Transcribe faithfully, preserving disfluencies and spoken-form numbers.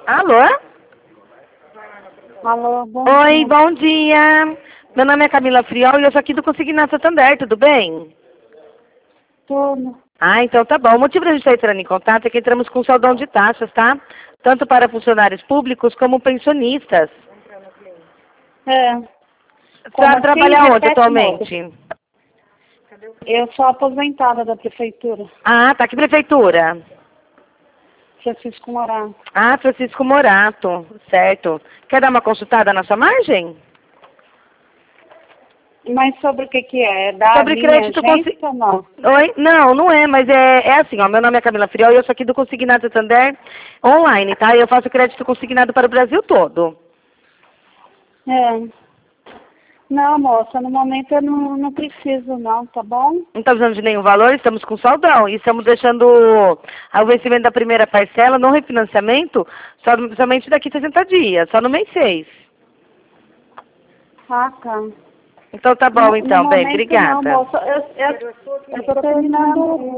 Alô? Alô, bom Oi, dia. bom dia. Meu nome é Camila Friol e eu sou aqui do Consignado Santander, tudo bem? Tudo. Ah, então tá bom. O motivo da gente estar entrando em contato é que entramos com saldão de taxas, tá? Tanto para funcionários públicos como pensionistas. É. Você Como assim? trabalha onde Repete atualmente? Eu sou aposentada da prefeitura. Ah, tá. Que prefeitura? Francisco Morato. Ah, Francisco Morato, certo. Quer dar uma consultada na sua margem? Mas sobre o que que é? É da Sobre minha crédito agência consi... ou não? Oi? Não, não é, mas é, é assim, ó. Meu nome é Camila Friol e eu sou aqui do Consignado Santander online, tá? E eu faço crédito consignado para o Brasil todo. É. Não, moça, no momento eu não, não preciso não, tá bom? Não está precisando de nenhum valor, estamos com saldão. E estamos deixando o vencimento da primeira parcela no refinanciamento só, somente daqui a sessenta dias, só no mês seis. Ah, tá. Então tá bom, No, no então, bem, momento não, obrigada. moça. Eu, eu, eu tô terminando